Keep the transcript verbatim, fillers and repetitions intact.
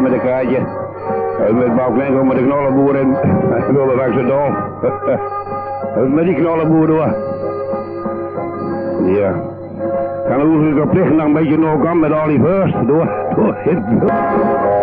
met een kaartje. En met Bouwklenko met de knollenboer en wilde weg zo dol. Met die knollenboer door. Ja. Kan er ook verplicht nog een beetje nog aan met al die first door. door.